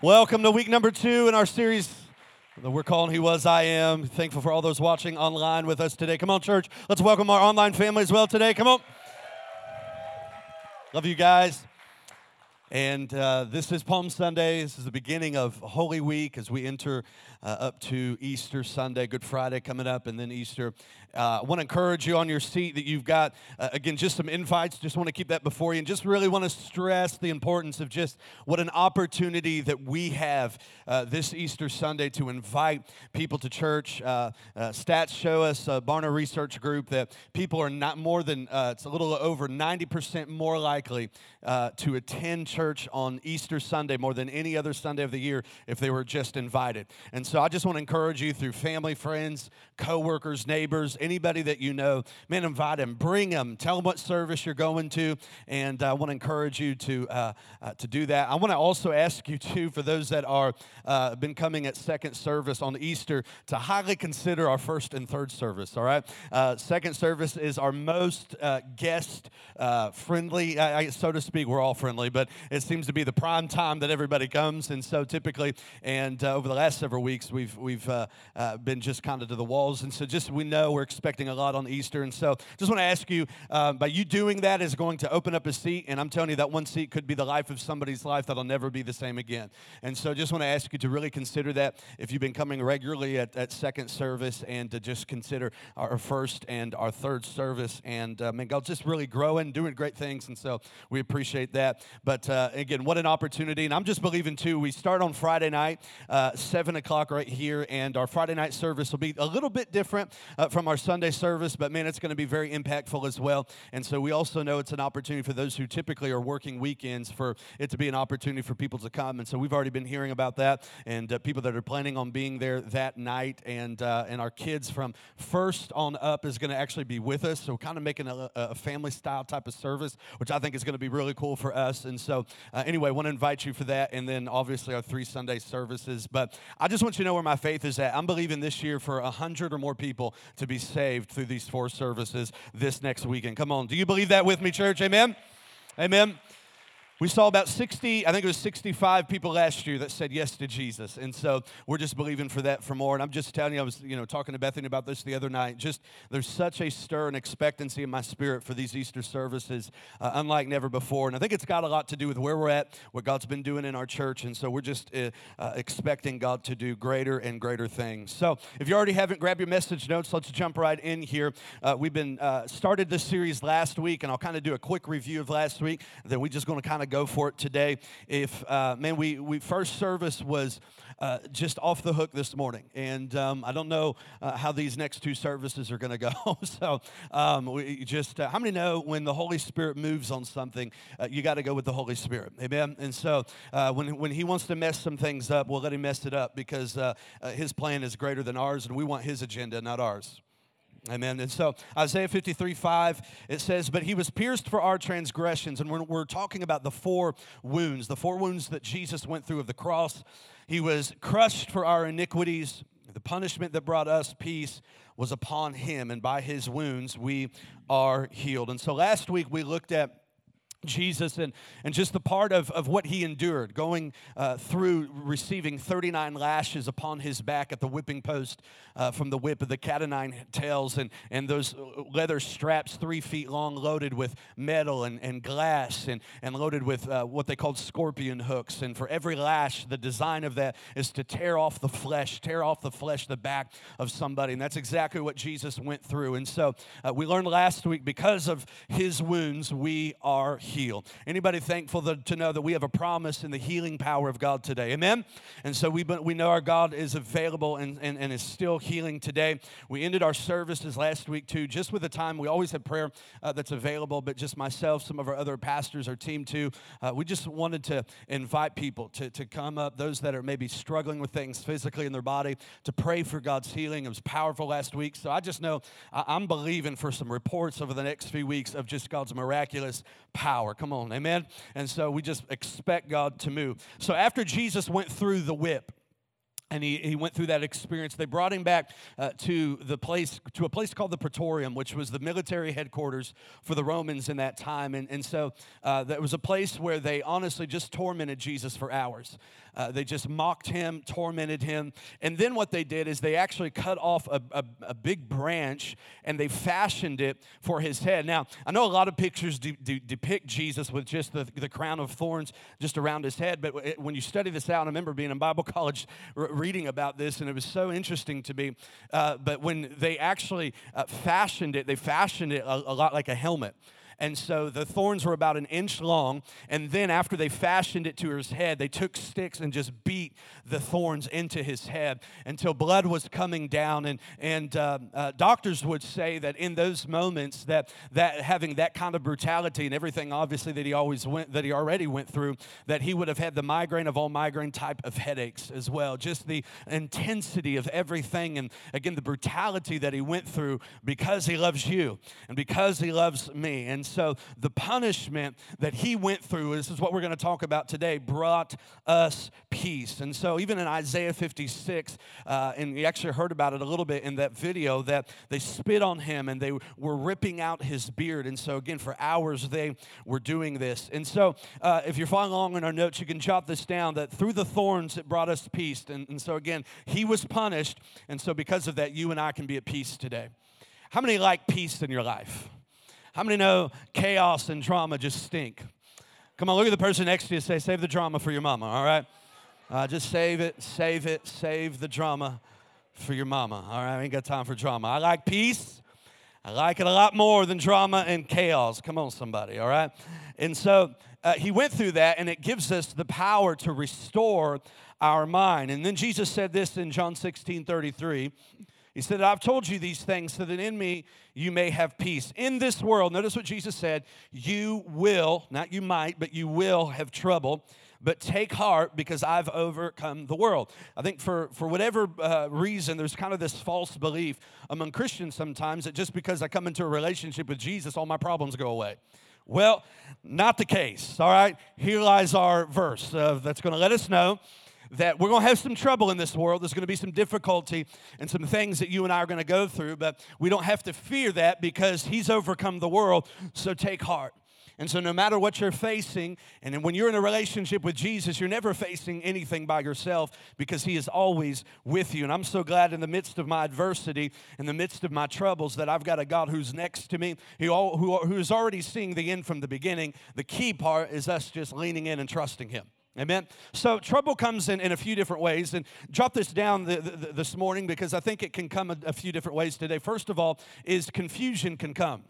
Welcome to week number 2 in our series that we're calling He Was, I Am. Thankful for all those watching online with us today. Come on, church. Let's welcome our online family as well today. Come on. Love you guys. And this is Palm Sunday. This is the beginning of Holy Week as we enter up to Easter Sunday, Good Friday coming up, and then Easter. I want to encourage you on your seat that you've got, again, just some invites. Just want to keep that before you and just really want to stress the importance of just what an opportunity that we have this Easter Sunday to invite people to church. Stats show us, Barna Research Group, that people are not more than, it's a little over 90% more likely to attend church on Easter Sunday more than any other Sunday of the year if they were just invited. And so I just want to encourage you through family, friends, coworkers, neighbors, anybody that you know, man, invite them, bring them, tell them what service you're going to, and I want to encourage you to do that. I want to also ask you too, for those that are been coming at second service on Easter, to highly consider our first and third service. All right, second service is our most guest friendly, so to speak. We're all friendly, but it seems to be the prime time that everybody comes, and so typically, and over the last several weeks, we've been just kind of to the walls, and so just we know we're expecting a lot on Easter, and so just want to ask you, by you doing that is going to open up a seat, and I'm telling you that one seat could be the life of somebody's life that'll never be the same again. And so just want to ask you to really consider that if you've been coming regularly at second service, and to just consider our first and our third service, and man, God's just really growing, doing great things, and so we appreciate that. But again, what an opportunity, and I'm just believing too, we start on Friday night, 7 o'clock right here, and our Friday night service will be a little bit different from our Sunday service, but man, it's going to be very impactful as well. And so we also know it's an opportunity for those who typically are working weekends for it to be an opportunity for people to come. And so we've already been hearing about that, and people that are planning on being there that night, and our kids from first on up is going to actually be with us. So kind of making a family style type of service, which I think is going to be really cool for us. And so anyway, I want to invite you for that, and then obviously our 3 Sunday services. But I just want you to know where my faith is at. I'm believing this year for 100 or more people to be saved through these 4 services this next weekend. Come on, do you believe that with me, church? Amen? Amen. We saw about 60, I think it was 65 people last year that said yes to Jesus. And so we're just believing for that for more. And I'm just telling you, I was talking to Bethany about this the other night. Just there's such a stir and expectancy in my spirit for these Easter services, unlike never before. And I think it's got a lot to do with where we're at, what God's been doing in our church. And so we're just expecting God to do greater and greater things. So if you already haven't, grab your message notes. Let's jump right in here. We've been started this series last week, and I'll kind of do a quick review of last week. Then we're just going to kind of go for it today. If we first service was just off the hook this morning, and I don't know how these next 2 services are going to go. So we just how many know when the Holy Spirit moves on something, you got to go with the Holy Spirit, amen? And so when He wants to mess some things up, we'll let Him mess it up, because His plan is greater than ours, and we want His agenda, not ours. Amen. And so Isaiah 53:5, it says, but He was pierced for our transgressions. And we're talking about the 4 wounds that Jesus went through of the cross. He was crushed for our iniquities. The punishment that brought us peace was upon Him, and by His wounds we are healed. And so last week we looked at Jesus and just the part of what He endured, going through receiving 39 lashes upon His back at the whipping post from the whip of the cat o' nine tails, and those leather straps 3 feet long, loaded with metal and glass, and loaded with what they called scorpion hooks. And for every lash, the design of that is to tear off the flesh, the back of somebody. And that's exactly what Jesus went through. And so we learned last week, because of His wounds, we are healed. Anybody thankful to know that we have a promise in the healing power of God today? Amen? And so we know our God is available and is still healing today. We ended our services last week too, just with the time. We always have prayer that's available, but just myself, some of our other pastors, our team too, we just wanted to invite people to come up, those that are maybe struggling with things physically in their body, to pray for God's healing. It was powerful last week. So I just know I'm believing for some reports over the next few weeks of just God's miraculous power. Come on, amen? And so we just expect God to move. So after Jesus went through the whip, and he went through that experience, they brought him back to a place called the Praetorium, which was the military headquarters for the Romans in that time. And so that was a place where they honestly just tormented Jesus for hours. they just mocked him, tormented him. And then what they did is they actually cut off a big branch and they fashioned it for his head. Now, I know a lot of pictures depict Jesus with just the crown of thorns just around his head, but when you study this out, I remember being in Bible college reading about this, and it was so interesting to me. But when they actually fashioned it, they fashioned it a lot like a helmet. And so the thorns were about an inch long, and then after they fashioned it to his head, they took sticks and just beat the thorns into his head until blood was coming down. And doctors would say that in those moments, that having that kind of brutality and everything, obviously that he already went through, that he would have had the migraine of all migraine type of headaches as well. Just the intensity of everything, and again the brutality that he went through because he loves you and because he loves me. And so the punishment that he went through, this is what we're going to talk about today, brought us peace. And so even in Isaiah 56, and you actually heard about it a little bit in that video, that they spit on him and they were ripping out his beard. And so again, for hours they were doing this. And so if you're following along in our notes, you can jot this down, that through the thorns it brought us peace. And so again, he was punished. And so because of that, you and I can be at peace today. How many like peace in your life? How many know chaos and drama just stink? Come on, look at the person next to you and say, save the drama for your mama, all right? Just save the drama for your mama, all right? I ain't got time for drama. I like peace. I like it a lot more than drama and chaos. Come on, somebody, all right? And so he went through that, and it gives us the power to restore our mind. And then Jesus said this in John 16:33. He said, I've told you these things so that in me you may have peace. In this world, notice what Jesus said, you will, not you might, but you will have trouble. But take heart because I've overcome the world. I think for whatever reason, there's kind of this false belief among Christians sometimes that just because I come into a relationship with Jesus, all my problems go away. Well, not the case, all right? Here lies our verse that's going to let us know that we're going to have some trouble in this world. There's going to be some difficulty and some things that you and I are going to go through, but we don't have to fear that because he's overcome the world, so take heart. And so no matter what you're facing, and when you're in a relationship with Jesus, you're never facing anything by yourself because he is always with you. And I'm so glad in the midst of my adversity, in the midst of my troubles, that I've got a God who's next to me, who is already seeing the end from the beginning. The key part is us just leaning in and trusting him. Amen. So trouble comes in a few different ways, and jot this down this morning because I think it can come a few different ways today. First of all, is confusion can come.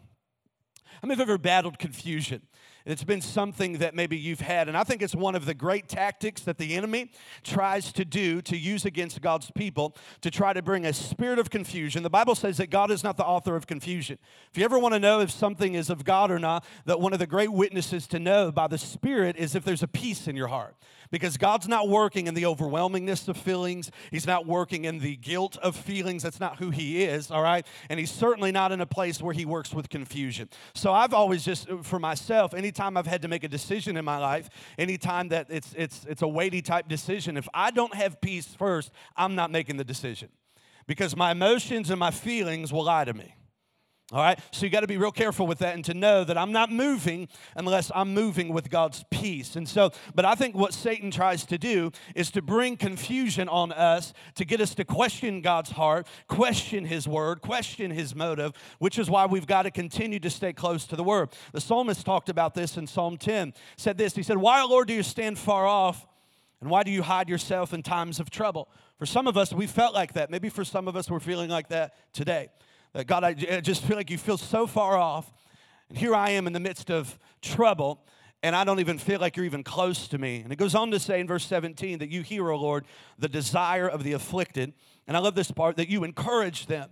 How many have ever battled confusion? It's been something that maybe you've had, and I think it's one of the great tactics that the enemy tries to do to use against God's people to try to bring a spirit of confusion. The Bible says that God is not the author of confusion. If you ever want to know if something is of God or not, that one of the great witnesses to know by the Spirit is if there's a peace in your heart. Because God's not working in the overwhelmingness of feelings. He's not working in the guilt of feelings. That's not who he is, all right? And he's certainly not in a place where he works with confusion. So I've always just, for myself, anytime I've had to make a decision in my life, anytime that it's a weighty type decision, if I don't have peace first, I'm not making the decision. Because my emotions and my feelings will lie to me. All right, so you got to be real careful with that and to know that I'm not moving unless I'm moving with God's peace. And so, but I think what Satan tries to do is to bring confusion on us to get us to question God's heart, question his word, question his motive, which is why we've got to continue to stay close to the word. The psalmist talked about this in Psalm 10, said this, he said, why, O Lord, do you stand far off, and why do you hide yourself in times of trouble? For some of us, we felt like that. Maybe for some of us, we're feeling like that today. God, I just feel like you feel so far off, and here I am in the midst of trouble, and I don't even feel like you're even close to me. And it goes on to say in verse 17 that you hear, O Lord, the desire of the afflicted, and I love this part, that you encourage them,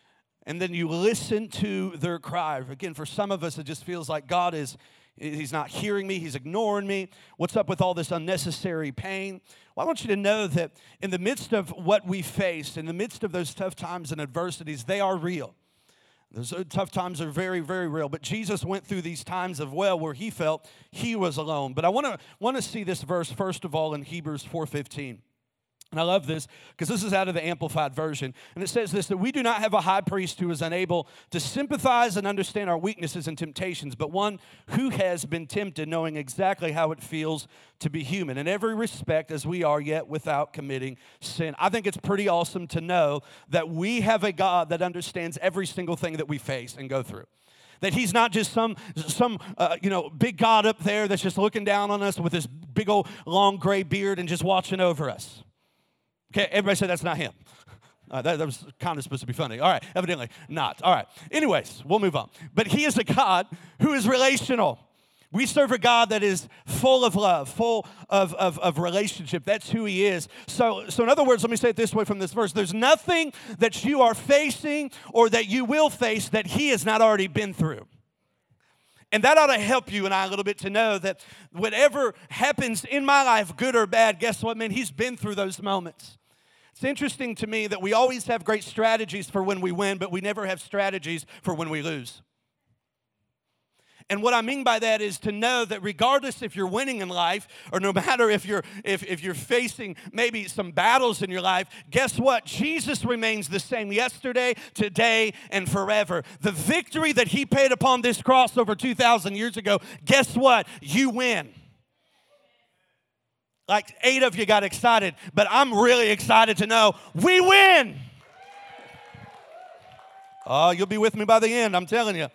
and then you listen to their cry. Again, for some of us, it just feels like God He's not hearing me. He's ignoring me. What's up with all this unnecessary pain? Well, I want you to know that in the midst of what we face, in the midst of those tough times and adversities, they are real. Those tough times are very, very real. But Jesus went through these times of where he felt he was alone. But I want to see this verse, first of all, in Hebrews 4:15. And I love this because this is out of the Amplified Version. And it says this, that we do not have a high priest who is unable to sympathize and understand our weaknesses and temptations, but one who has been tempted, knowing exactly how it feels to be human in every respect as we are, yet without committing sin. I think it's pretty awesome to know that we have a God that understands every single thing that we face and go through. That he's not just some big God up there that's just looking down on us with this big old long gray beard and just watching over us. Okay, everybody say that's not him. That was kind of supposed to be funny. All right, evidently not. All right, anyways, we'll move on. But he is a God who is relational. We serve a God that is full of love, full of relationship. That's who he is. So in other words, let me say it this way from this verse. There's nothing that you are facing or that you will face that he has not already been through. And that ought to help you and I a little bit to know that whatever happens in my life, good or bad, guess what, man? He's been through those moments. It's interesting to me that we always have great strategies for when we win, but we never have strategies for when we lose. And what I mean by that is to know that regardless if you're winning in life or no matter if you're facing maybe some battles in your life, guess what? Jesus remains the same yesterday, today, and forever. The victory that he paid upon this cross over 2,000 years ago, guess what? You win. Like 8 of you got excited, but I'm really excited to know we win. Oh, you'll be with me by the end, I'm telling you.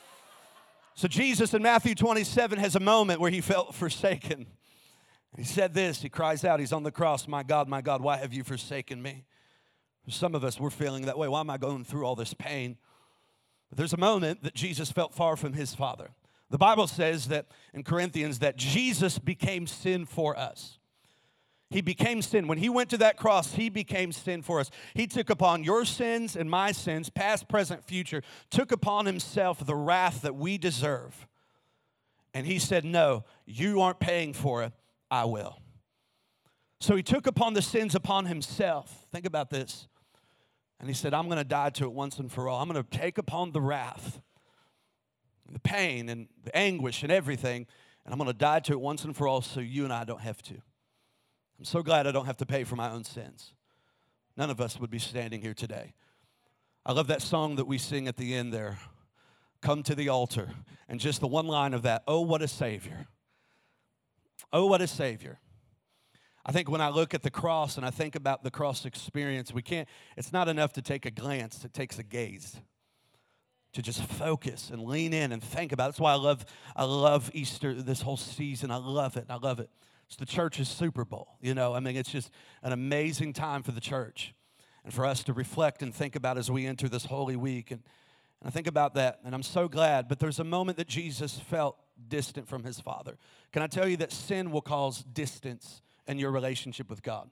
So Jesus in Matthew 27 has a moment where he felt forsaken. He said this, he cries out, he's on the cross, my God, why have you forsaken me? For some of us, we're feeling that way. Why am I going through all this pain? But there's a moment that Jesus felt far from his Father. The Bible says that in Corinthians that Jesus became sin for us. He became sin. When he went to that cross, he became sin for us. He took upon your sins and my sins, past, present, future, took upon himself the wrath that we deserve. And he said, no, you aren't paying for it, I will. So he took upon the sins upon himself. Think about this. And he said, I'm going to die to it once and for all. I'm going to take upon the wrath, the pain and the anguish and everything, and I'm going to die to it once and for all so you and I don't have to. I'm so glad I don't have to pay for my own sins. None of us would be standing here today. I love that song that we sing at the end there, Come to the Altar, and just the one line of that, oh, what a Savior. Oh, what a Savior. I think when I look at the cross and I think about the cross experience, it's not enough to take a glance, it takes a gaze. To just focus and lean in and think about it. That's why I love Easter, this whole season. I love it. It's the church's Super Bowl, it's just an amazing time for the church and for us to reflect and think about as we enter this Holy Week. And I think about that, and I'm so glad. But there's a moment that Jesus felt distant from his Father. Can I tell you that sin will cause distance in your relationship with God?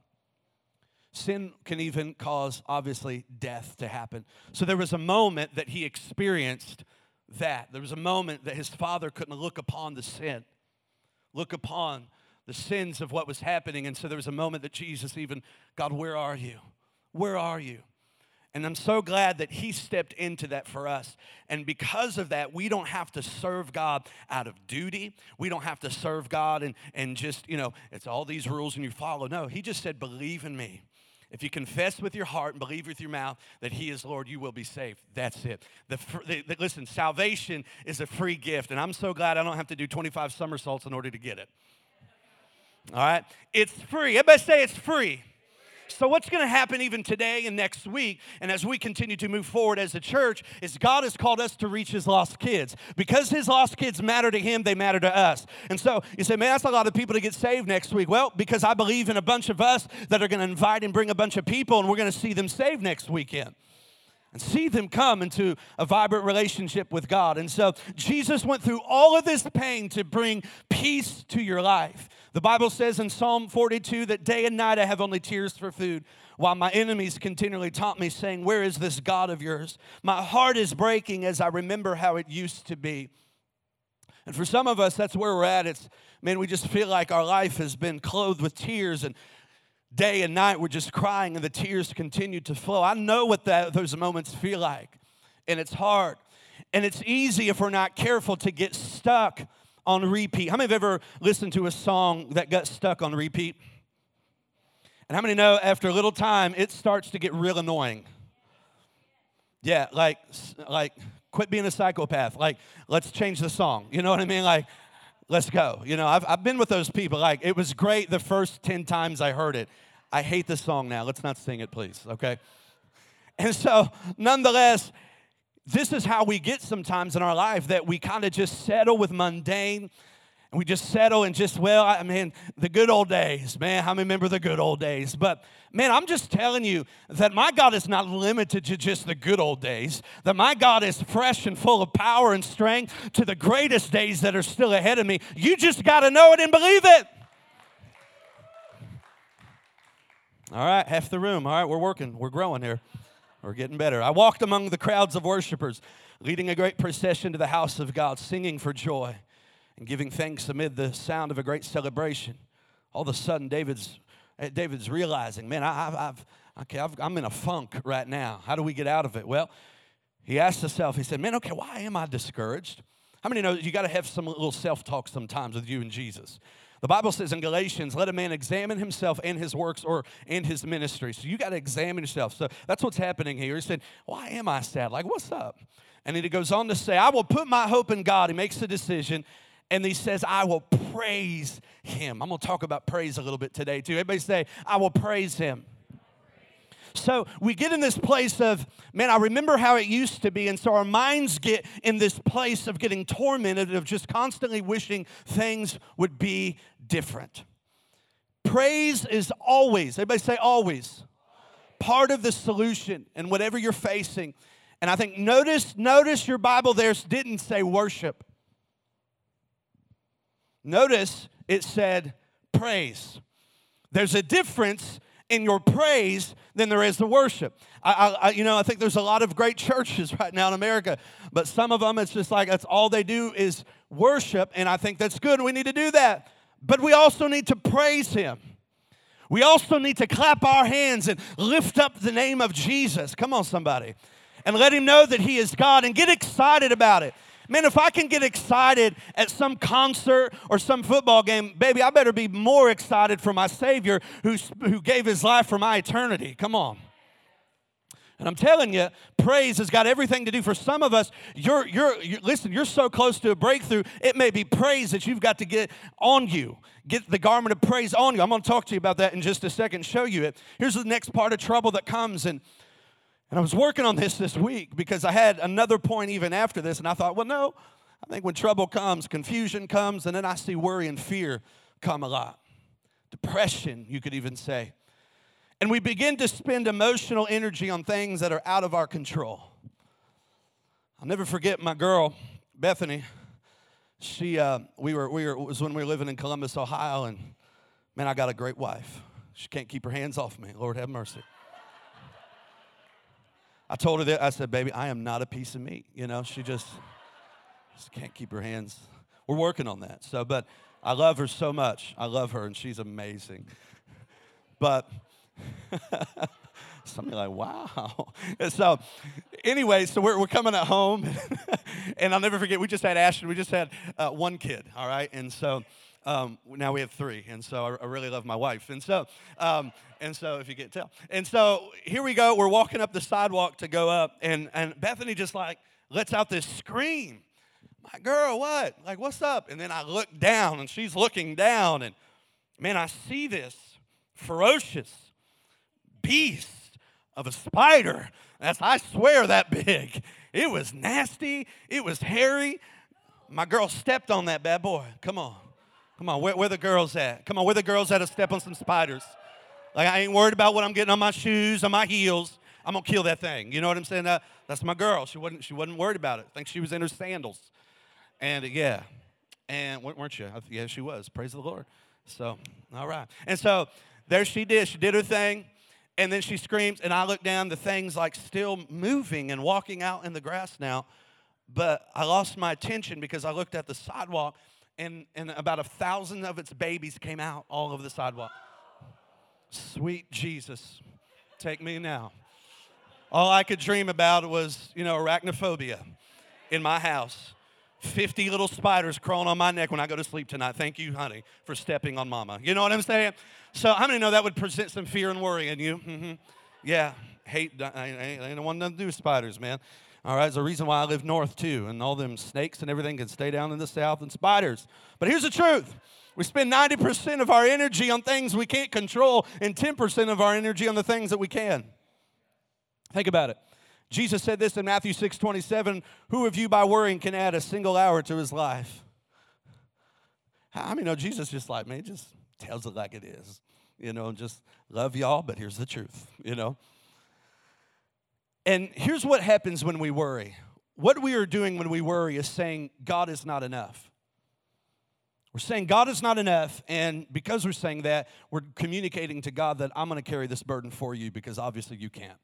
Sin can even cause, obviously, death to happen. So there was a moment that he experienced that. There was a moment that his Father couldn't look upon the sin, look upon the sins of what was happening. And so there was a moment that Jesus even, God, where are you? Where are you? And I'm so glad that he stepped into that for us. And because of that, we don't have to serve God out of duty. We don't have to serve God and just, it's all these rules and you follow. No, he just said, believe in me. If you confess with your heart and believe with your mouth that he is Lord, you will be saved. That's it. Listen, salvation is a free gift. And I'm so glad I don't have to do 25 somersaults in order to get it. All right? It's free. Everybody say it's free. So what's going to happen even today and next week, and as we continue to move forward as a church, is God has called us to reach his lost kids. Because his lost kids matter to him, they matter to us. And so you say, man, that's a lot of people to get saved next week. Well, because I believe in a bunch of us that are going to invite and bring a bunch of people, and we're going to see them saved next weekend. And see them come into a vibrant relationship with God. And so Jesus went through all of this pain to bring peace to your life. The Bible says in Psalm 42 that day and night I have only tears for food, while my enemies continually taunt me, saying, where is this God of yours? My heart is breaking as I remember how it used to be. And for some of us, that's where we're at. We just feel like our life has been clothed with tears, and day and night we're just crying and the tears continue to flow. I know what those moments feel like, and it's hard. And it's easy if we're not careful to get stuck on repeat. How many have ever listened to a song that got stuck on repeat? And how many know after a little time, it starts to get real annoying? Yeah, like quit being a psychopath. Like, let's change the song. You know what I mean? Like, let's go. You know, I've been with those people. Like, it was great the first 10 times I heard it. I hate this song now. Let's not sing it, please, okay? And so, nonetheless, this is how we get sometimes in our life, that we kind of just settle with mundane. And we just settle and just, well, I mean, the good old days, man. How many remember the good old days? But, man, I'm just telling you that my God is not limited to just the good old days. That my God is fresh and full of power and strength to the greatest days that are still ahead of me. You just got to know it and believe it. All right, half the room. All right, we're working. We're growing here. We're getting better. I walked among the crowds of worshipers, leading a great procession to the house of God, singing for joy and giving thanks amid the sound of a great celebration. All of a sudden, David's realizing, man, I'm in a funk right now. How do we get out of it? Well, he asked himself, he said, man, okay, why am I discouraged? How many know that you got to have some little self-talk sometimes with you and Jesus? The Bible says in Galatians, let a man examine himself and his works or in his ministry. So you got to examine yourself. So that's what's happening here. He said, why am I sad? Like, what's up? And then he goes on to say, I will put my hope in God. He makes a decision. And he says, I will praise him. I'm going to talk about praise a little bit today, too. Everybody say, I will praise him. So we get in this place of, man, I remember how it used to be. And so our minds get in this place of getting tormented, of just constantly wishing things would be different. Praise is always, everybody say always, part of the solution in whatever you're facing. And I think notice your Bible there didn't say worship. Notice it said praise. There's a difference in your praise than there is the worship. I think there's a lot of great churches right now in America, but some of them, it's just like that's all they do is worship, and I think that's good, and we need to do that. But we also need to praise him. We also need to clap our hands and lift up the name of Jesus. Come on, somebody. And let him know that he is God and get excited about it. Man, if I can get excited at some concert or some football game, baby, I better be more excited for my Savior who gave his life for my eternity. Come on. And I'm telling you, praise has got everything to do. For some of us, listen, you're so close to a breakthrough, it may be praise that you've got to get on you. Get the garment of praise on you. I'm going to talk to you about that in just a second, show you it. Here's the next part of trouble that comes, and I was working on this week because I had another point even after this, and I thought, well, no, I think when trouble comes, confusion comes, and then I see worry and fear come a lot. Depression, you could even say. And we begin to spend emotional energy on things that are out of our control. I'll never forget my girl, Bethany. It was when we were living in Columbus, Ohio, and man, I got a great wife. She can't keep her hands off me. Lord have mercy. I told her that, I said, baby, I am not a piece of meat. You know, she just can't keep her hands. We're working on that. But I love her so much. I love her, and she's amazing. But somebody like, wow. And so anyway, so we're coming at home, and I'll never forget, we just had Ashton. We just had one kid, all right? And so now we have three, and so I really love my wife. And so if you can't tell. And so here we go. We're walking up the sidewalk to go up, and Bethany just like lets out this scream. My girl, what? Like, what's up? And then I look down, and she's looking down, and man, I see this ferocious beast of a spider. I swear that big. It was nasty. It was hairy. My girl stepped on that bad boy. Come on. Where the girls at? Come on, where the girls at to step on some spiders? Like, I ain't worried about what I'm getting on my shoes, on my heels. I'm going to kill that thing. You know what I'm saying? That's my girl. She wasn't worried about it. I think she was in her sandals. And, yeah. And weren't you? Yeah, she was. Praise the Lord. So, all right. And so there she did. She did her thing. And then she screams, and I look down, the thing's like still moving and walking out in the grass now. But I lost my attention because I looked at the sidewalk, and about 1,000 of its babies came out all over the sidewalk. Sweet Jesus, take me now. All I could dream about was, arachnophobia in my house. 50 little spiders crawling on my neck when I go to sleep tonight. Thank you, honey, for stepping on mama. You know what I'm saying? So how many know that would present some fear and worry in you? Mm-hmm. Yeah, I ain't the one to do spiders, man. All right, there's a reason why I live north, too, and all them snakes and everything can stay down in the south and spiders. But here's the truth. We spend 90% of our energy on things we can't control and 10% of our energy on the things that we can. Think about it. Jesus said this in Matthew 6:27, who of you by worrying can add a single hour to his life? How many know Jesus just like me, just tells it like it is? Just love y'all, but here's the truth, And here's what happens when we worry. What we are doing when we worry is saying God is not enough. We're saying God is not enough, and because we're saying that, we're communicating to God that I'm going to carry this burden for you because obviously you can't.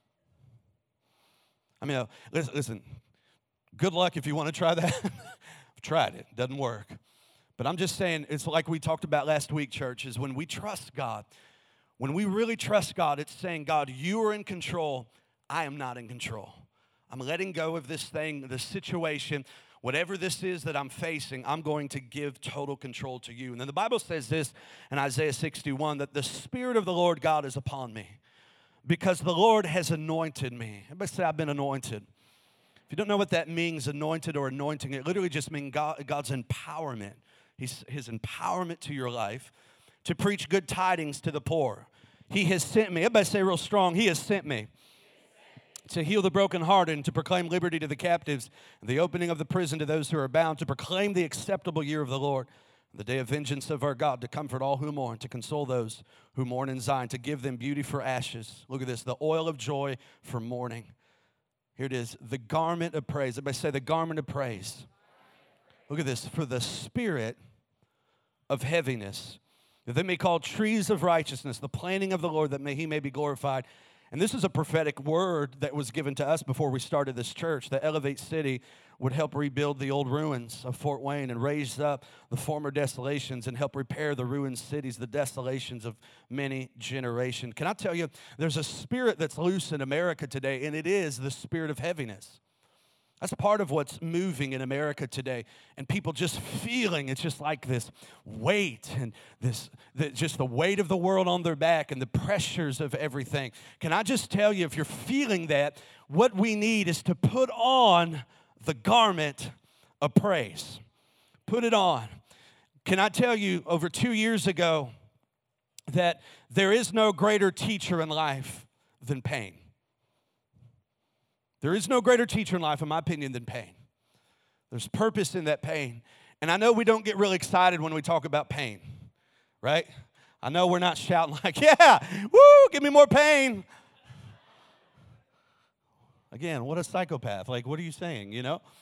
Listen, good luck if you want to try that. I've tried it. Doesn't work. But I'm just saying, it's like we talked about last week, church, is when we trust God, when we really trust God, it's saying, God, you are in control. I am not in control. I'm letting go of this thing, this situation. Whatever this is that I'm facing, I'm going to give total control to you. And then the Bible says this in Isaiah 61, that the Spirit of the Lord God is upon me because the Lord has anointed me. Everybody say, I've been anointed. If you don't know what that means, anointed or anointing, it literally just means God's empowerment. His empowerment to your life to preach good tidings to the poor. He has sent me. Everybody say real strong, He has sent me. To heal the brokenhearted and to proclaim liberty to the captives, and the opening of the prison to those who are bound, to proclaim the acceptable year of the Lord, the day of vengeance of our God, to comfort all who mourn, to console those who mourn in Zion, to give them beauty for ashes. Look at this, the oil of joy for mourning. Here it is, the garment of praise. Everybody say the garment of praise. Look at this, for the spirit of heaviness, that they may call trees of righteousness, the planting of the Lord, that He may be glorified. And this is a prophetic word that was given to us before we started this church, that Elevate City would help rebuild the old ruins of Fort Wayne and raise up the former desolations and help repair the ruined cities, the desolations of many generations. Can I tell you, there's a spirit that's loose in America today, and it is the spirit of heaviness. That's part of what's moving in America today. And people just feeling, it's just like this weight and just the weight of the world on their back and the pressures of everything. Can I just tell you, if you're feeling that, what we need is to put on the garment of praise. Put it on. Can I tell you, over 2 years ago, that there is no greater teacher in life than pain. There is no greater teacher in life, in my opinion, than pain. There's purpose in that pain. And I know we don't get really excited when we talk about pain, right? I know we're not shouting like, yeah, woo, give me more pain. Again, what a psychopath. Like, what are you saying,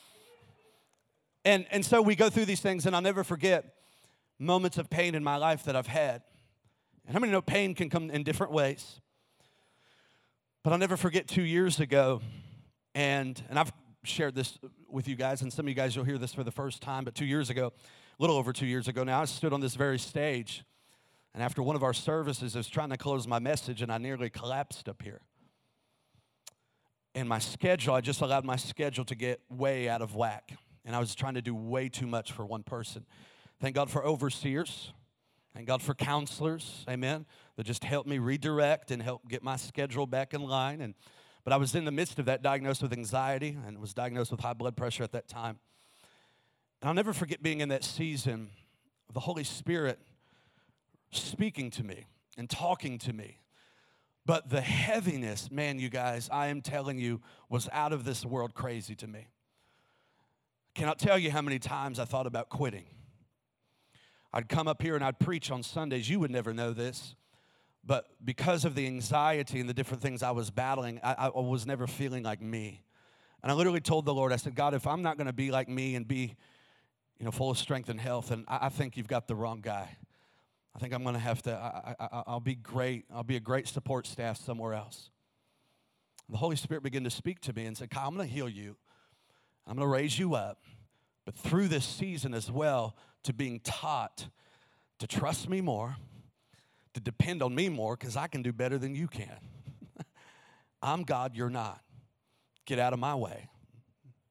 And so we go through these things, and I'll never forget moments of pain in my life that I've had. And how many know pain can come in different ways? But I'll never forget 2 years ago, and I've shared this with you guys, and some of you guys will hear this for the first time, but 2 years ago, a little over 2 years ago now, I stood on this very stage, and after one of our services, I was trying to close my message, and I nearly collapsed up here. And my schedule, I just allowed my schedule to get way out of whack, and I was trying to do way too much for one person. Thank God for overseers. Thank God for counselors, amen, that just helped me redirect and help get my schedule back in line. But I was in the midst of that, diagnosed with anxiety, and was diagnosed with high blood pressure at that time. And I'll never forget being in that season of the Holy Spirit speaking to me and talking to me. But the heaviness, man, you guys, I am telling you, was out of this world crazy to me. Cannot tell you how many times I thought about quitting. I'd come up here and I'd preach on Sundays. You would never know this. But because of the anxiety and the different things I was battling, I was never feeling like me. And I literally told the Lord, I said, God, if I'm not going to be like me and be, full of strength and health, then I think you've got the wrong guy. I think I'm going to have to, I'll be great. I'll be a great support staff somewhere else. The Holy Spirit began to speak to me and said, Kyle, I'm going to heal you. I'm going to raise you up. But through this season as well, to being taught to trust me more, to depend on me more, because I can do better than you can. I'm God, you're not. Get out of my way.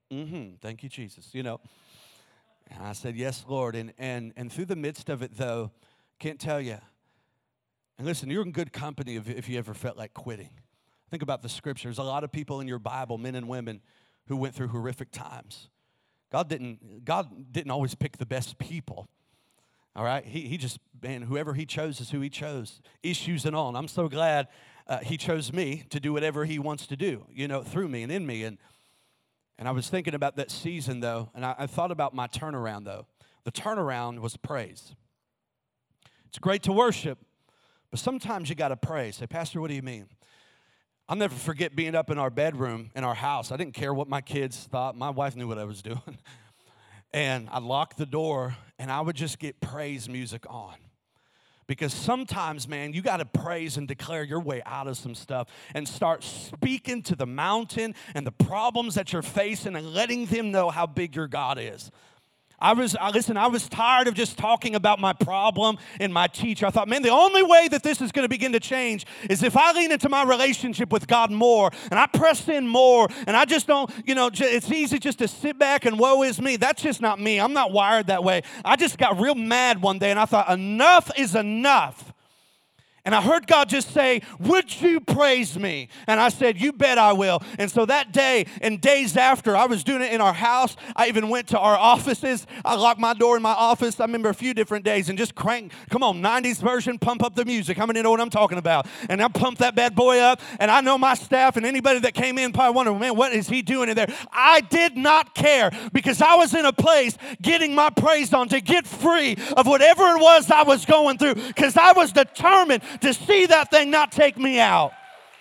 Thank you, Jesus. You know, and I said, yes, Lord. And through the midst of it, though, can't tell you. And listen, you're in good company if you ever felt like quitting. Think about the scriptures. A lot of people in your Bible, men and women, who went through horrific times. God didn't always pick the best people. All right? He just, man, whoever he chose is who he chose, issues and all. And I'm so glad he chose me to do whatever he wants to do, you know, through me and in me. And I was thinking about that season, though, and I thought about my turnaround, though. The turnaround was praise. It's great to worship, but sometimes you got to pray. Say, Pastor, what do you mean? I'll never forget being up in our bedroom in our house. I didn't care what my kids thought. My wife knew what I was doing. And I locked the door, and I would just get praise music on. Because sometimes, man, you got to praise and declare your way out of some stuff and start speaking to the mountain and the problems that you're facing and letting them know how big your God is. I was tired of just talking about my problem and my teacher. I thought, man, the only way that this is going to begin to change is if I lean into my relationship with God more and I press in more and I just don't, you know, it's easy just to sit back and woe is me. That's just not me. I'm not wired that way. I just got real mad one day and I thought, enough is enough. And I heard God just say, would you praise me? And I said, you bet I will. And so that day and days after, I was doing it in our house. I even went to our offices. I locked my door in my office. I remember a few different days and just come on, 90s version, pump up the music. How many know what I'm talking about? And I pumped that bad boy up. And I know my staff and anybody that came in probably wondered, man, what is he doing in there? I did not care because I was in a place getting my praise on to get free of whatever it was I was going through because I was determined to see that thing not take me out.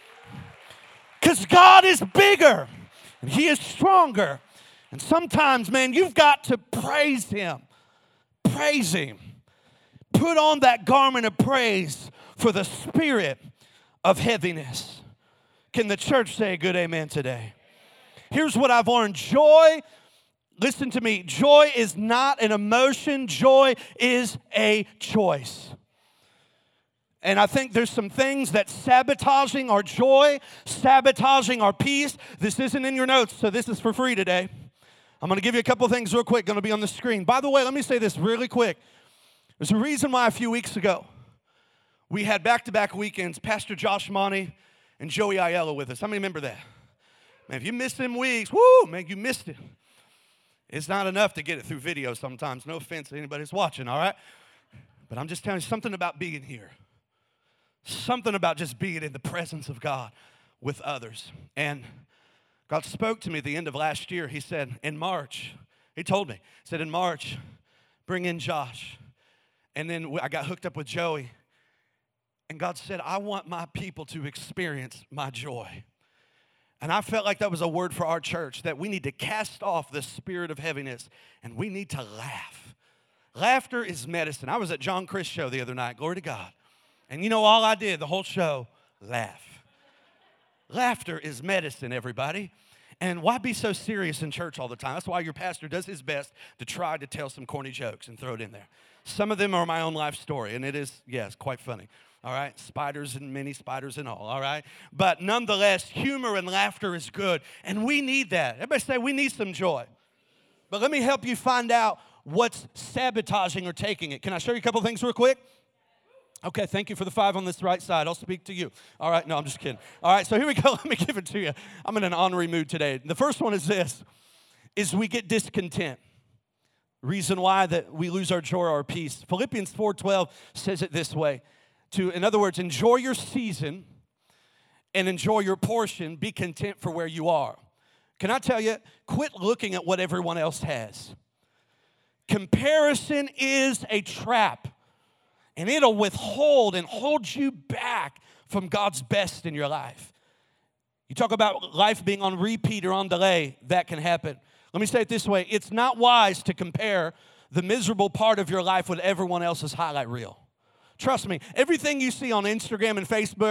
Because God is bigger and he is stronger. And sometimes, man, you've got to praise him. Praise him. Put on that garment of praise for the spirit of heaviness. Can the church say a good amen today? Here's what I've learned. Joy, listen to me, joy is not an emotion. Joy is a choice. And I think there's some things that sabotaging our joy, sabotaging our peace. This isn't in your notes, so this is for free today. I'm going to give you a couple of things real quick, going to be on the screen. By the way, let me say this really quick. There's a reason why a few weeks ago we had back-to-back weekends, Pastor Josh Monty and Joey Aiello with us. How many remember that? Man, if you missed them weeks, whoo, man, you missed it. It's not enough to get it through video sometimes. No offense to anybody who's watching, all right? But I'm just telling you something about being here. Something about just being in the presence of God with others. And God spoke to me at the end of last year. He said, in March, he told me, he said, in March, bring in Josh. And then I got hooked up with Joey. And God said, I want my people to experience my joy. And I felt like that was a word for our church, that we need to cast off the spirit of heaviness and we need to laugh. Laughter is medicine. I was at John Chris show the other night. Glory to God. And you know all I did the whole show? Laugh. Laughter is medicine, everybody. And why be so serious in church all the time? That's why your pastor does his best to try to tell some corny jokes and throw it in there. Some of them are my own life story, and it is, yes, quite funny. All right? Spiders and mini spiders and all right? But nonetheless, humor and laughter is good, and we need that. Everybody say we need some joy. But let me help you find out what's sabotaging or taking it. Can I show you a couple things real quick? Okay, thank you for the 5 on this right side. I'll speak to you. All right, no, I'm just kidding. All right, so here we go. Let me give it to you. I'm in an honorary mood today. The first one is this, is we get discontent. Reason why that we lose our joy or our peace. Philippians 4:12 says it this way. In other words, enjoy your season and enjoy your portion. Be content for where you are. Can I tell you, quit looking at what everyone else has. Comparison is a trap. And it'll withhold and hold you back from God's best in your life. You talk about life being on repeat or on delay, that can happen. Let me say it this way. It's not wise to compare the miserable part of your life with everyone else's highlight reel. Trust me, everything you see on Instagram and Facebook,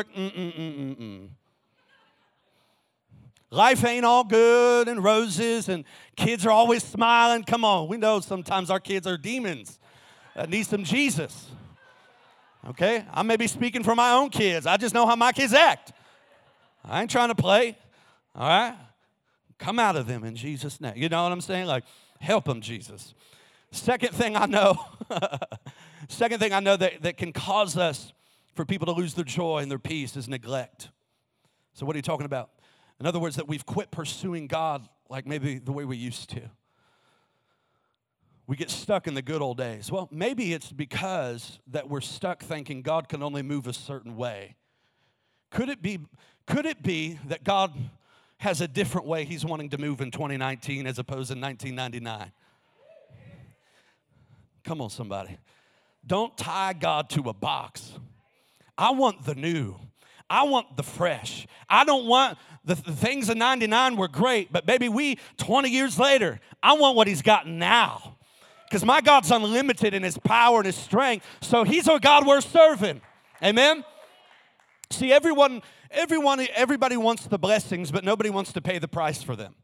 Life ain't all good and roses and kids are always smiling. Come on, we know sometimes our kids are demons that need some Jesus. Okay, I may be speaking for my own kids. I just know how my kids act. I ain't trying to play, all right? Come out of them in Jesus' name. You know what I'm saying? Like, help them, Jesus. Second thing I know, that can cause us for people to lose their joy and their peace is neglect. So what are you talking about? In other words, that we've quit pursuing God like maybe the way we used to. We get stuck in the good old days. Well, maybe it's because that we're stuck thinking God can only move a certain way. Could it be that God has a different way he's wanting to move in 2019 as opposed to 1999? Come on, somebody. Don't tie God to a box. I want the new. I want the fresh. I don't want the things of 99 were great, but baby, 20 years later, I want what he's got now. Because my God's unlimited in his power and his strength, so he's a God worth serving. Amen? See, everybody wants the blessings, but nobody wants to pay the price for them.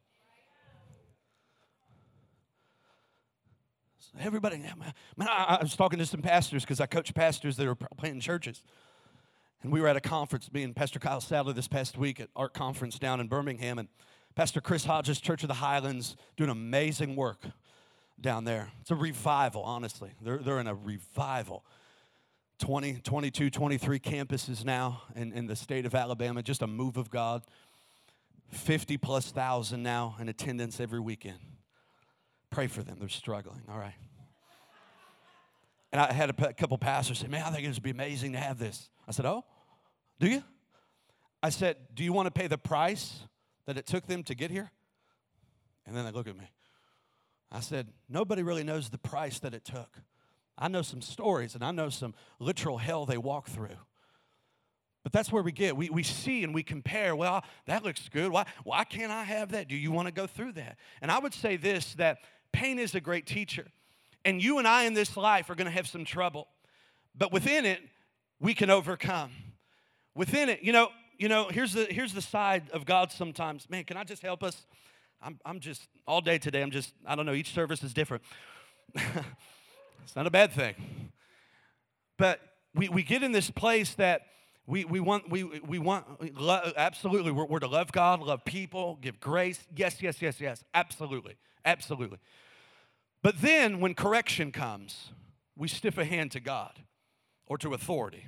Everybody, man, I was talking to some pastors because I coach pastors that are planting churches. And we were at a conference, me and Pastor Kyle Sadler this past week at Art Conference down in Birmingham. And Pastor Chris Hodges, Church of the Highlands, doing amazing work down there. It's a revival, honestly. They're in a revival. 20, 22, 23 campuses now in the state of Alabama, just a move of God. 50,000+ now in attendance every weekend. Pray for them. They're struggling. All right. And I had a couple pastors say, man, I think it would be amazing to have this. I said, oh, do you? I said, do you want to pay the price that it took them to get here? And then they look at me. I said, nobody really knows the price that it took. I know some stories, and I know some literal hell they walk through. But that's where we get. We see and we compare. Well, that looks good. Why can't I have that? Do you want to go through that? And I would say this, that pain is a great teacher. And you and I in this life are going to have some trouble. But within it, we can overcome. Within it, you know, here's the side of God sometimes. Man, can I just help us? I'm just, all day today, I don't know, each service is different. It's not a bad thing. But we get in this place that we want love, absolutely. We're to love God, love people, give grace. Yes, absolutely. But then when correction comes, we stiff a hand to God or to authority.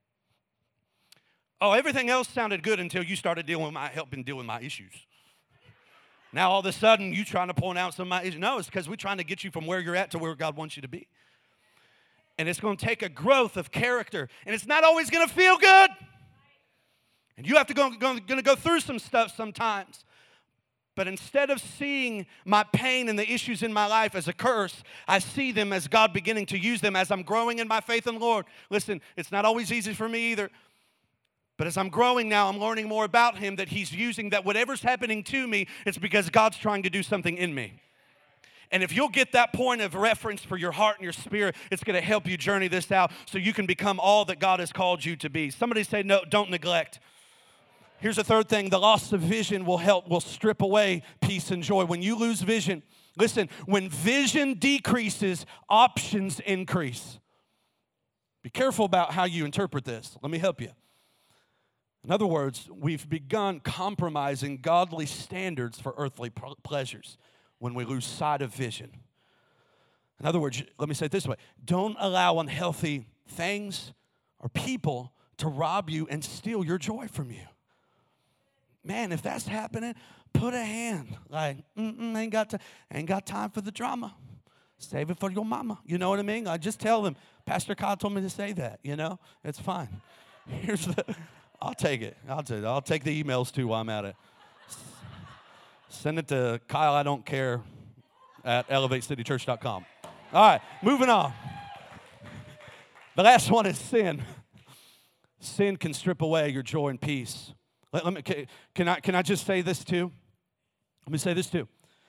Oh, everything else sounded good until you started helping deal with my issues. Now all of a sudden you trying to point out some of my issues. No, it's because we're trying to get you from where you're at to where God wants you to be. And it's going to take a growth of character. And it's not always going to feel good. And you have to go through some stuff sometimes. But instead of seeing my pain and the issues in my life as a curse, I see them as God beginning to use them as I'm growing in my faith in the Lord. Listen, it's not always easy for me either. But as I'm growing now, I'm learning more about him, that he's using, that whatever's happening to me, it's because God's trying to do something in me. And if you'll get that point of reference for your heart and your spirit, it's going to help you journey this out so you can become all that God has called you to be. Somebody say, no, don't neglect. Here's the third thing. The loss of vision will strip away peace and joy. When you lose vision, listen, when vision decreases, options increase. Be careful about how you interpret this. Let me help you. In other words, we've begun compromising godly standards for earthly pleasures when we lose sight of vision. In other words, let me say it this way. Don't allow unhealthy things or people to rob you and steal your joy from you. Man, if that's happening, put a hand. Like, ain't got time for the drama. Save it for your mama. You know what I mean? I just tell them, Pastor Kyle told me to say that, It's fine. I'll take it. I'll take the emails too while I'm at it. Send it to Kyle, I don't care, at elevatecitychurch.com. All right, moving on. The last one is sin. Sin can strip away your joy and peace. Can I just say this too? Let me say this too.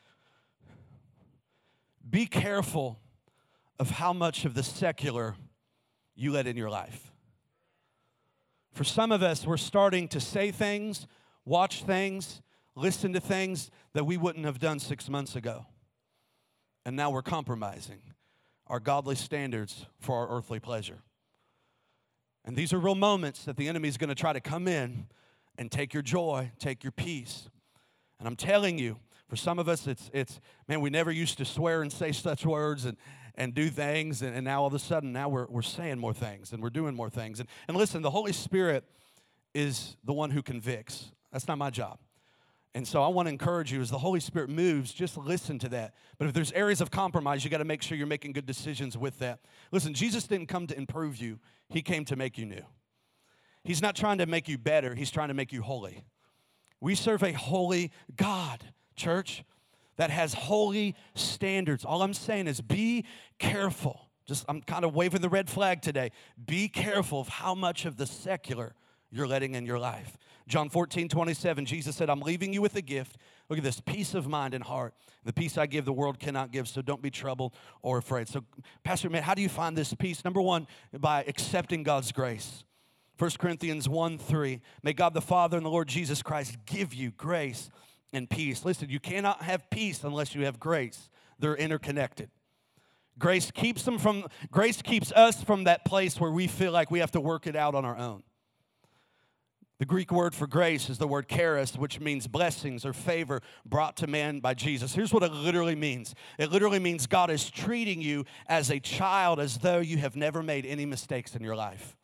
Be careful of how much of the secular you let in your life. For some of us, we're starting to say things, watch things, listen to things that we wouldn't have done 6 months ago. And now we're compromising our godly standards for our earthly pleasure. And these are real moments that the enemy is going to try to come in and take your joy, take your peace. And I'm telling you, for some of us, it's man, we never used to swear and say such words and do things, and now all of a sudden, now we're saying more things, and we're doing more things. And listen, the Holy Spirit is the one who convicts. That's not my job. And so I want to encourage you, as the Holy Spirit moves, just listen to that. But if there's areas of compromise, you got to make sure you're making good decisions with that. Listen, Jesus didn't come to improve you. He came to make you new. He's not trying to make you better. He's trying to make you holy. We serve a holy God, church, that has holy standards. All I'm saying is be careful. I'm kind of waving the red flag today. Be careful of how much of the secular you're letting in your life. John 14:27, Jesus said, I'm leaving you with a gift. Look at this, peace of mind and heart. The peace I give, the world cannot give, so don't be troubled or afraid. So, Pastor Matt, how do you find this peace? Number one, by accepting God's grace. 1 Corinthians 1:3, may God the Father and the Lord Jesus Christ give you grace and peace. Listen, you cannot have peace unless you have grace. They're interconnected. Grace keeps us from that place where we feel like we have to work it out on our own. The Greek word for grace is the word charis, which means blessings or favor brought to man by Jesus. Here's what it literally means. It literally means God is treating you as a child, as though you have never made any mistakes in your life.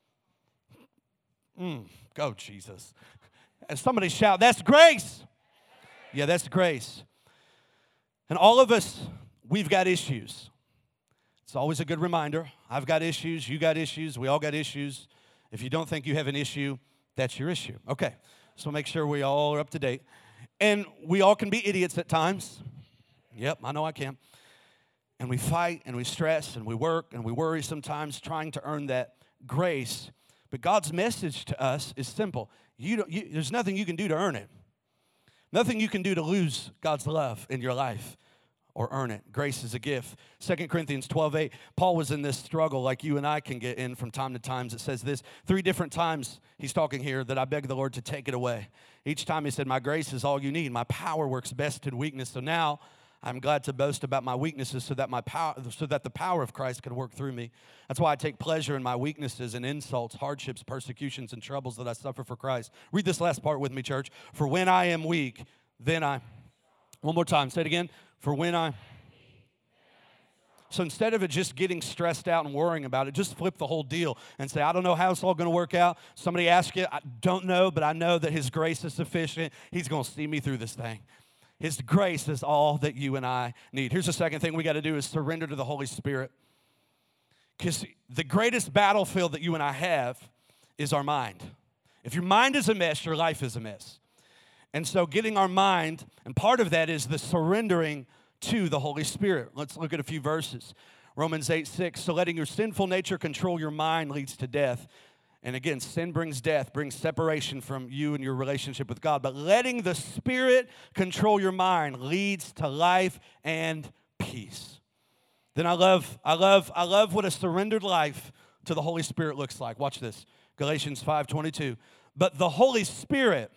Go, Jesus. And somebody shout, that's grace. Yeah, that's grace. And all of us, we've got issues. It's always a good reminder. I've got issues. You got issues. We all got issues. If you don't think you have an issue, that's your issue. Okay, so make sure we all are up to date. And we all can be idiots at times. Yep, I know I can. And we fight and we stress and we work and we worry sometimes trying to earn that grace. But God's message to us is simple. There's nothing you can do to earn it. Nothing you can do to lose God's love in your life or earn it. Grace is a gift. 2 Corinthians 12:8, Paul was in this struggle like you and I can get in from time to time. It says this, 3 different times he's talking here that I beg the Lord to take it away. Each time he said, my grace is all you need. My power works best in weakness. So now I'm glad to boast about my weaknesses so that the power of Christ can work through me. That's why I take pleasure in my weaknesses and insults, hardships, persecutions, and troubles that I suffer for Christ. Read this last part with me, church. For when I am weak, then one more time, say it again. So instead of it just getting stressed out and worrying about it, just flip the whole deal and say, I don't know how it's all going to work out. Somebody ask you, I don't know, but I know that His grace is sufficient. He's going to see me through this thing. His grace is all that you and I need. Here's the second thing we got to do is surrender to the Holy Spirit. Because the greatest battlefield that you and I have is our mind. If your mind is a mess, your life is a mess. And so getting our mind, and part of that is the surrendering to the Holy Spirit. Let's look at a few verses. Romans 8:6, so letting your sinful nature control your mind leads to death. And again, sin brings death, brings separation from you and your relationship with God. But letting the Spirit control your mind leads to life and peace. Then I love what a surrendered life to the Holy Spirit looks like. Watch this. Galatians 5:22. But the Holy Spirit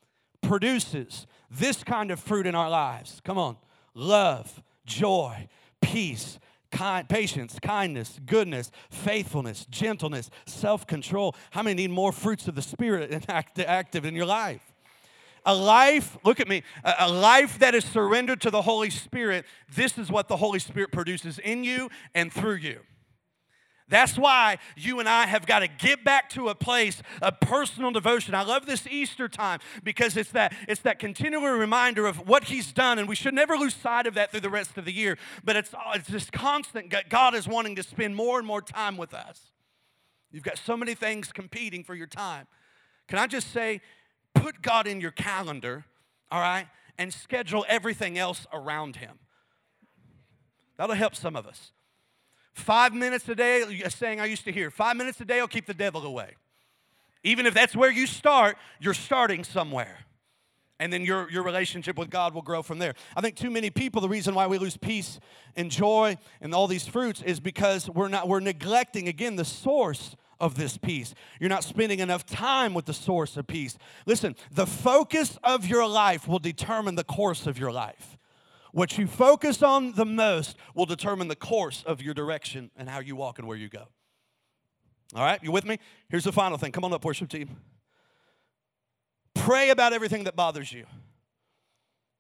produces this kind of fruit in our lives. Come on. Love, joy, peace, patience, kindness, goodness, faithfulness, gentleness, self-control. How many need more fruits of the Spirit active in your life? A life, look at me, a life that is surrendered to the Holy Spirit, this is what the Holy Spirit produces in you and through you. That's why you and I have got to get back to a place of personal devotion. I love this Easter time because it's that continual reminder of what He's done, and we should never lose sight of that through the rest of the year. But it's just constant. God is wanting to spend more and more time with us. You've got so many things competing for your time. Can I just say, put God in your calendar, all right, and schedule everything else around Him. That'll help some of us. 5 minutes a day, a saying I used to hear, 5 minutes a day will keep the devil away. Even if that's where you start, you're starting somewhere. And then your relationship with God will grow from there. I think too many people, the reason why we lose peace and joy and all these fruits is because we're neglecting, again, the source of this peace. You're not spending enough time with the source of peace. Listen, the focus of your life will determine the course of your life. What you focus on the most will determine the course of your direction and how you walk and where you go. All right, you with me? Here's the final thing. Come on up, worship team. Pray about everything that bothers you.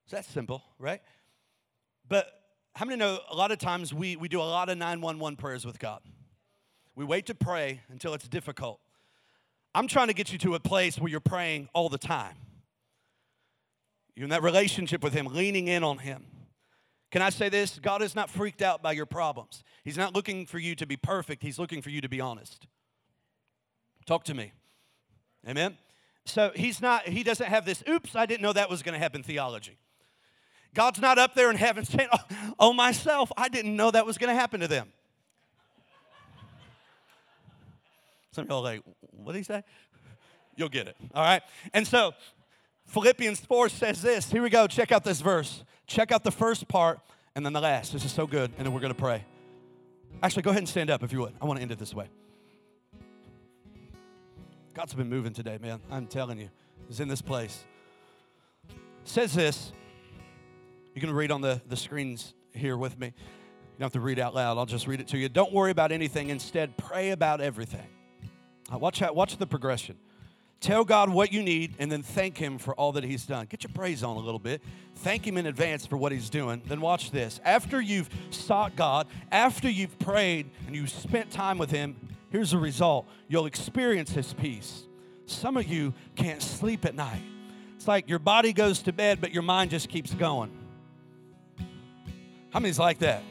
It's that simple, right? But how many know a lot of times we do a lot of 911 prayers with God? We wait to pray until it's difficult. I'm trying to get you to a place where you're praying all the time. You're in that relationship with Him, leaning in on Him. Can I say this? God is not freaked out by your problems. He's not looking for you to be perfect. He's looking for you to be honest. Talk to me. Amen? So He doesn't have this, oops, I didn't know that was going to happen theology. God's not up there in heaven saying, oh myself, I didn't know that was going to happen to them. Some of y'all are like, what did he say? You'll get it, all right? And so Philippians 4 says this. Here we go. Check out this verse. Check out the first part and then the last. This is so good, and then we're going to pray. Actually, go ahead and stand up if you would. I want to end it this way. God's been moving today, man. I'm telling you. He's in this place. It says this. You can read on the screens here with me. You don't have to read out loud. I'll just read it to you. Don't worry about anything. Instead, pray about everything. Watch the progression. Tell God what you need and then thank Him for all that He's done. Get your praise on a little bit. Thank Him in advance for what He's doing. Then watch this. After you've sought God, after you've prayed and you've spent time with Him, here's the result. You'll experience His peace. Some of you can't sleep at night. It's like your body goes to bed, but your mind just keeps going. How many's like that?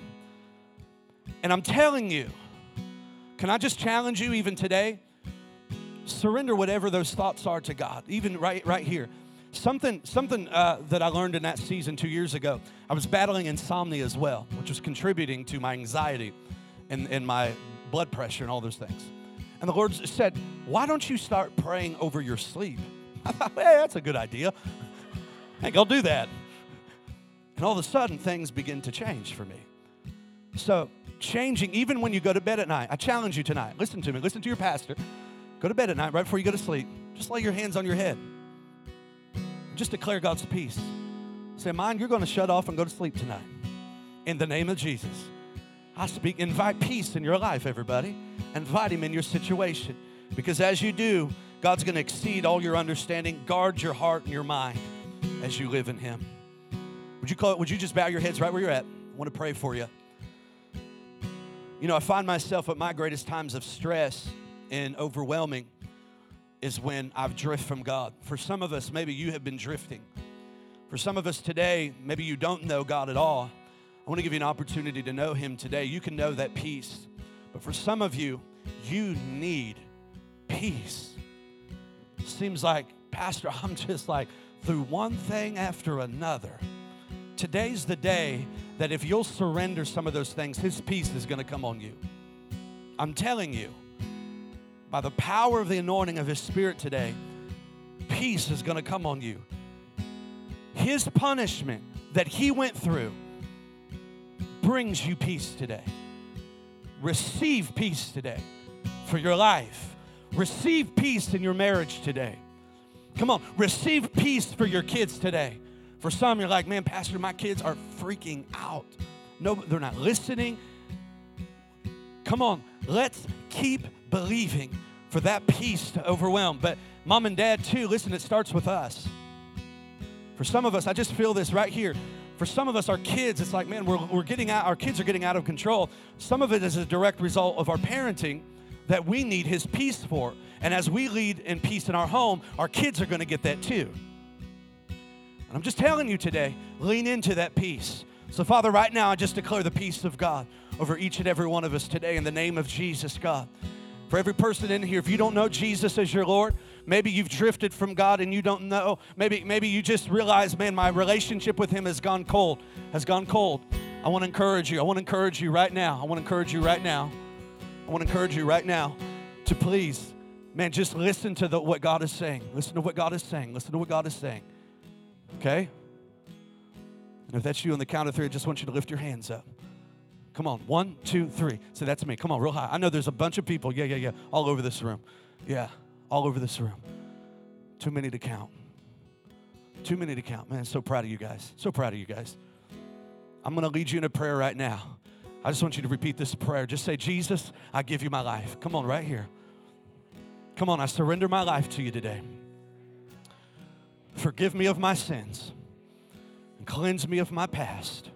And I'm telling you, can I just challenge you even today? Surrender whatever those thoughts are to God, even right here. Something that I learned in that season 2 years ago, I was battling insomnia as well, which was contributing to my anxiety and my blood pressure and all those things. And the Lord said, why don't you start praying over your sleep? I thought, hey, that's a good idea. Hey, go do that. And all of a sudden, things begin to change for me. So changing, even when you go to bed at night, I challenge you tonight. Listen to me. Listen to your pastor. Go to bed at night right before you go to sleep. Just lay your hands on your head. Just declare God's peace. Say, mind, you're going to shut off and go to sleep tonight. In the name of Jesus. Invite peace in your life, everybody. Invite Him in your situation. Because as you do, God's going to exceed all your understanding. Guard your heart and your mind as you live in Him. Would you just bow your heads right where you're at? I want to pray for you. You know, I find myself at my greatest times of stress and overwhelming is when I've drifted from God. For some of us, maybe you have been drifting. For some of us today, maybe you don't know God at all. I want to give you an opportunity to know Him today. You can know that peace. But for some of you, you need peace. Seems like, Pastor, I'm just like through one thing after another. Today's the day that if you'll surrender some of those things, His peace is going to come on you. I'm telling you, by the power of the anointing of His Spirit today, peace is going to come on you. His punishment that He went through brings you peace today. Receive peace today for your life. Receive peace in your marriage today. Come on, receive peace for your kids today. For some, you're like, man, Pastor, my kids are freaking out. No, they're not listening. Come on, let's keep believing for that peace to overwhelm. But mom and dad too, listen, it starts with us. For some of us, I just feel this right here. For some of us, our kids, it's like, man, we're getting out, our kids are getting out of control. Some of it is a direct result of our parenting that we need His peace for. And as we lead in peace in our home, our kids are going to get that too. And I'm just telling you today, lean into that peace. So, Father, right now, I just declare the peace of God over each and every one of us today in the name of Jesus, God. For every person in here, if you don't know Jesus as your Lord, maybe you've drifted from God and you don't know. Maybe you just realize, man, my relationship with Him has gone cold. I want to encourage you. I want to encourage you right now. I want to encourage you right now. I want to encourage you right now to please, man, just listen to what God is saying. Listen to what God is saying. Listen to what God is saying. Okay? And if that's you on the count of three, I just want you to lift your hands up. Come on. 1, 2, 3. So that's me. Come on, real high. I know there's a bunch of people. Yeah. All over this room. Yeah, all over this room. Too many to count. Too many to count. Man, so proud of you guys. So proud of you guys. I'm going to lead you in a prayer right now. I just want you to repeat this prayer. Just say, Jesus, I give you my life. Come on, right here. Come on, I surrender my life to you today. Forgive me of my sins. cleanse me of my past.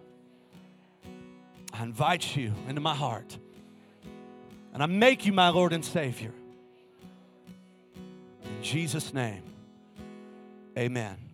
I invite you into my heart. And I make you my Lord and Savior. In Jesus' name, amen.